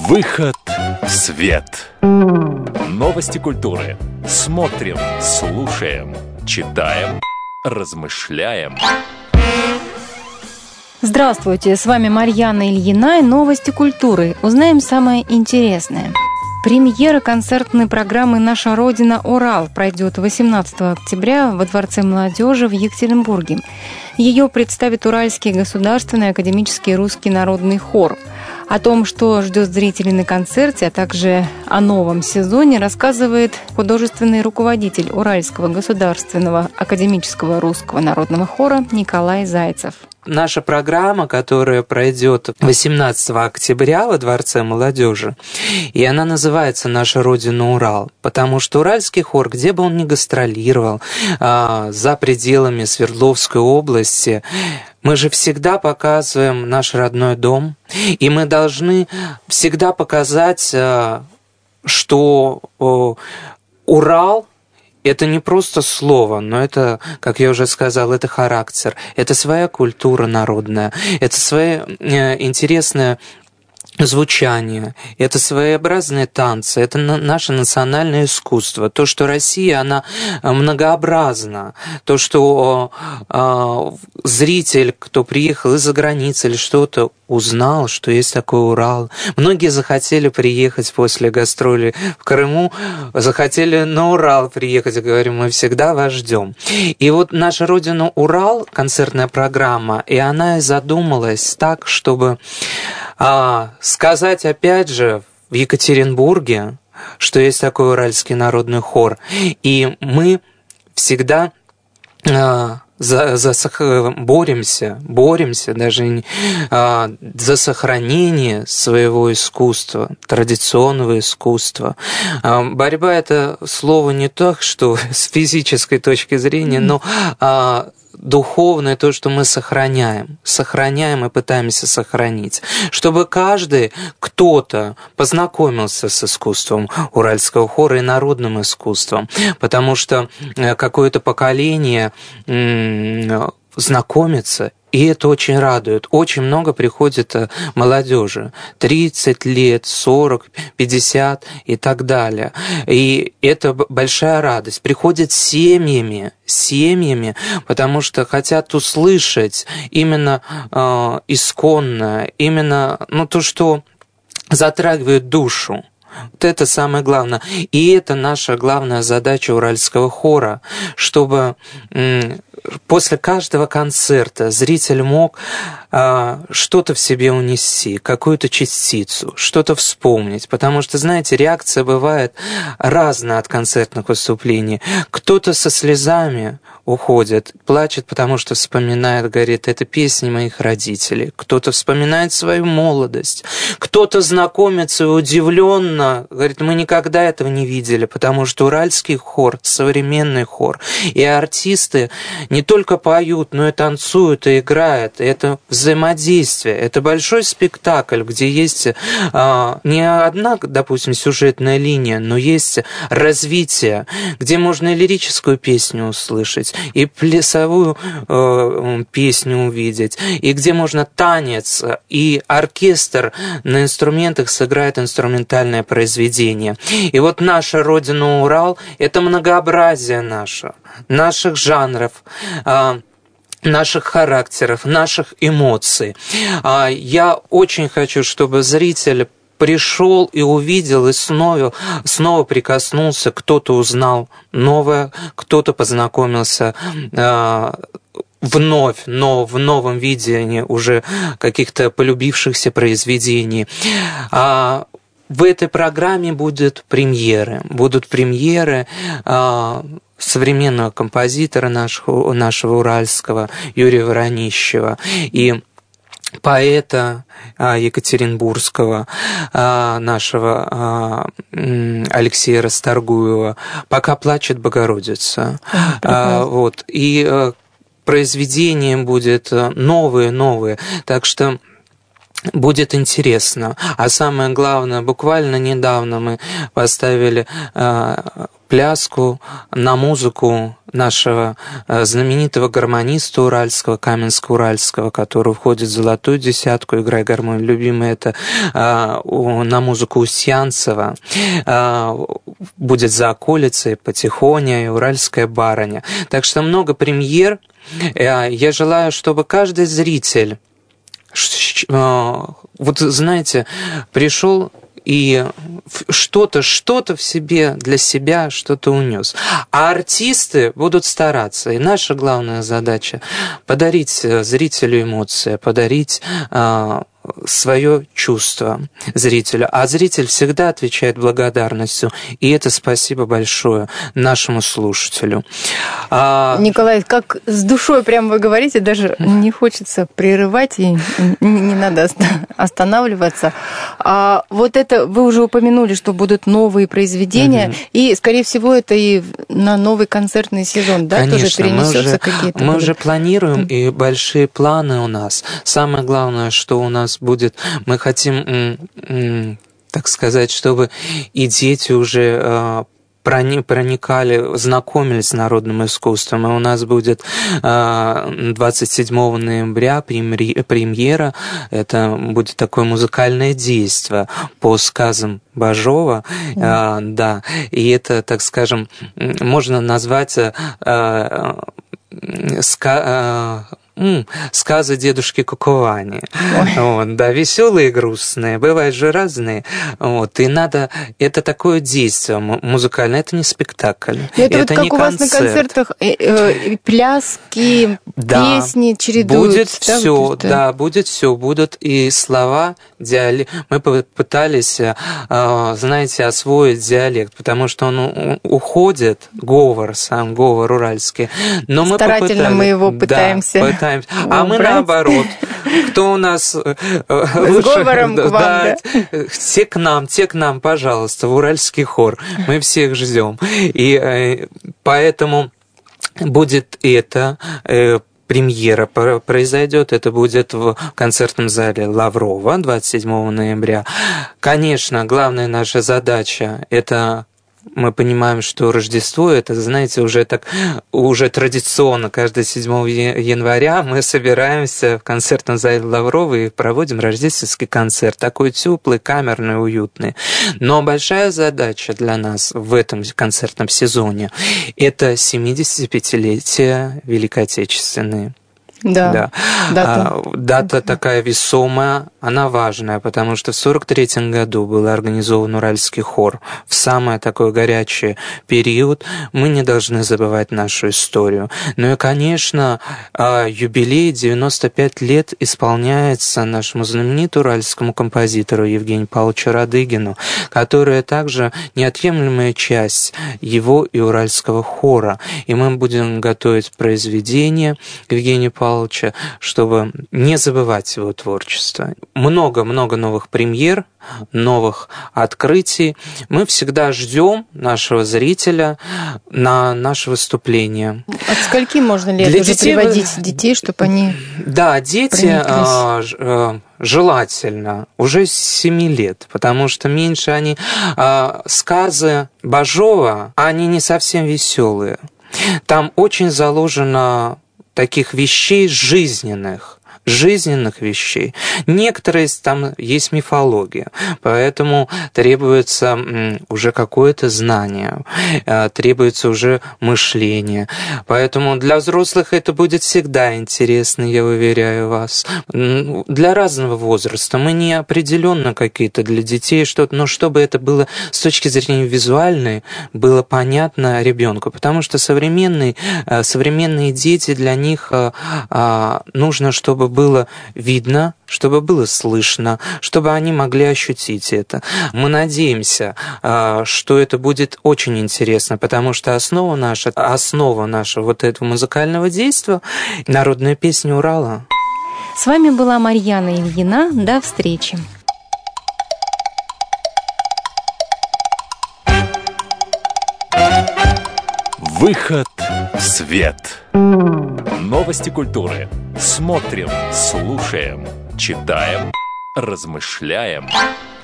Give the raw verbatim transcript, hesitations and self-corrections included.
Выход в свет. Новости культуры. Смотрим, слушаем, читаем, размышляем. Здравствуйте, с вами Марьяна Ильина и новости культуры. Узнаем самое интересное. Премьера концертной программы «Наша Родина. Урал» пройдет восемнадцатого октября во Дворце молодежи в Екатеринбурге. Ее представит Уральский государственный академический русский народный хор. О том, что ждет зрителей на концерте, а также о новом сезоне, рассказывает художественный руководитель Уральского государственного академического русского народного хора Николай Зайцев. Наша программа, которая пройдет восемнадцатого октября во Дворце молодежи, и она называется «Наша Родина. Урал», потому что Уральский хор, где бы он ни гастролировал, за пределами Свердловской области, мы же всегда показываем наш родной дом, и мы должны всегда показать, что Урал — это не просто слово, но это, как я уже сказал, это характер, это своя культура народная, это своя интересная звучание, это своеобразные танцы, это наше национальное искусство. То, что Россия, она многообразна, то, что э, зритель, кто приехал из-за границы или что-то, узнал, что есть такой Урал. Многие захотели приехать после гастролей в Крыму, захотели на Урал приехать, и говорим, мы всегда вас ждем. И вот «Наша Родина. Урал», концертная программа, и она и задумалась так, чтобы а, сказать опять же в Екатеринбурге, что есть такой Уральский народный хор, и мы всегда а, за, за, боремся, боремся даже а, за сохранение своего искусства, традиционного искусства. А, борьба — это слово не так, что с физической точки зрения, но а, духовное, то, что мы сохраняем, сохраняем и пытаемся сохранить, чтобы каждый, кто-то познакомился с искусством уральского хора и народным искусством, потому что какое-то поколение м- знакомится, и это очень радует. Очень много приходит молодежи. тридцать лет, сорок, пятьдесят и так далее. И это большая радость. Приходят семьями, семьями, потому что хотят услышать именно э, исконное, именно ну, то, что затрагивает душу. Вот это самое главное. И это наша главная задача Уральского хора, чтобы м- после каждого концерта зритель мог а, что-то в себе унести, какую-то частицу, что-то вспомнить. Потому что, знаете, реакция бывает разная от концертных выступлений. Кто-то со слезами уходит, плачет, потому что вспоминает, говорит, это песни моих родителей. Кто-то вспоминает свою молодость. Кто-то знакомится и удивленно говорит, мы никогда этого не видели, потому что уральский хор, современный хор, и артисты не только поют, но и танцуют, и играют. Это взаимодействие, это большой спектакль, где есть а, не одна, допустим, сюжетная линия, но есть развитие, где можно и лирическую песню услышать, и плясовую э, песню увидеть, и где можно танец, и оркестр на инструментах сыграет инструментальное произведение. И вот «Наша Родина. Урал» — это многообразие наше, наших жанров, э, наших характеров, наших эмоций. Э, я очень хочу, чтобы зритель пришел и увидел, и снова, снова прикоснулся, кто-то узнал новое, кто-то познакомился э, вновь, но в новом видении уже каких-то полюбившихся произведений. А в этой программе будут премьеры, будут премьеры э, современного композитора нашего, нашего уральского Юрия Воронищева и поэта екатеринбургского нашего Алексея Расторгуева «Пока плачет Богородица». А, вот. И произведение будет новые-новые. Так что будет интересно. А самое главное, буквально недавно мы поставили э, пляску на музыку нашего э, знаменитого гармониста уральского, Каменско-Уральского, который входит в золотую десятку «Играй гармонию». Любимый это э, у, на музыку Устьянцева. Э, будет «За околицей», «Потихоня» и «Уральская барыня». Так что много премьер. Э, я желаю, чтобы каждый зритель, вот знаете, пришел и что-то, что-то в себе, для себя что-то унес. А артисты будут стараться. И наша главная задача – подарить зрителю эмоции, подарить свое чувство зрителю. А зритель всегда отвечает благодарностью. И это спасибо большое нашему слушателю. Николай, как с душой прямо вы говорите, даже не хочется прерывать, и не надо останавливаться. А вот это вы уже упомянули, что будут новые произведения, угу. и, скорее всего, это и на новый концертный сезон, да, конечно, тоже перенесется мы уже, какие-то. Мы будут... уже планируем, mm. и большие планы у нас. Самое главное, что у нас будет, мы хотим, так сказать, чтобы и дети уже проникали, знакомились с народным искусством. И у нас будет двадцать седьмого ноября премьера. Это будет такое музыкальное действие по сказам Бажова. Mm. А, да. И это, так скажем, можно назвать а, ска... А, сказы дедушки Кукувани. Вот, да, веселые и грустные, бывают же разные. Вот, и надо, это такое действие музыкальное, это не спектакль. Это, это вот не как концерт. У вас на концертах э, э, пляски, да, песни чередуются. Будет да, все, вот да, будет все, будут и слова, диалект. Мы попытались, знаете, освоить диалект, потому что он уходит, говор, сам говор уральский. Но старательно мы, мы его пытаемся. Да, пытаемся. А мы наоборот. Кто у нас с говором к вам, да? Те к нам, те к нам, пожалуйста, в уральский хор. Мы всех ждем. И поэтому будет это. Премьера произойдет, это будет в концертном зале Лаврова двадцать седьмого ноября. Конечно, главная наша задача – это мы понимаем, что Рождество, это, знаете, уже так, уже традиционно, каждое седьмого января мы собираемся в концертном зале Лаврова и проводим рождественский концерт, такой теплый, камерный, уютный. Но большая задача для нас в этом концертном сезоне – это семидесятипятилетие Великой Отечественной. Да, да. Дата. Дата такая весомая, она важная, потому что в сорок третьем году был организован Уральский хор. В самый такой горячий период мы не должны забывать нашу историю. Ну и, конечно, юбилей девяносто пять лет исполняется нашему знаменитому уральскому композитору Евгению Павловичу Радыгину, которая также неотъемлемая часть его и Уральского хора. И мы будем готовить произведение Евгения Павловича, чтобы не забывать его творчество. Много-много новых премьер, новых открытий. Мы всегда ждем нашего зрителя на наше выступление. От скольки можно лет Для уже детей приводить детей, чтобы они Да, дети а, желательно уже с семи лет, потому что меньше они... А, сказы Бажова, они не совсем веселые. Там очень заложено таких вещей жизненных, жизненных вещей. Некоторые там есть мифология, поэтому требуется уже какое-то знание, требуется уже мышление. Поэтому для взрослых это будет всегда интересно, я уверяю вас. Для разного возраста. Мы не определенно какие-то для детей что-то, но чтобы это было с точки зрения визуальной, было понятно ребенку, потому что современные, современные дети, для них нужно, чтобы было видно, чтобы было слышно, чтобы они могли ощутить это. Мы надеемся, что это будет очень интересно, потому что основа наша, основа нашего вот этого музыкального действия – народная песня Урала. С вами была Марьяна Ильина. До встречи. Выход в свет. Новости культуры. Смотрим, слушаем, читаем, размышляем.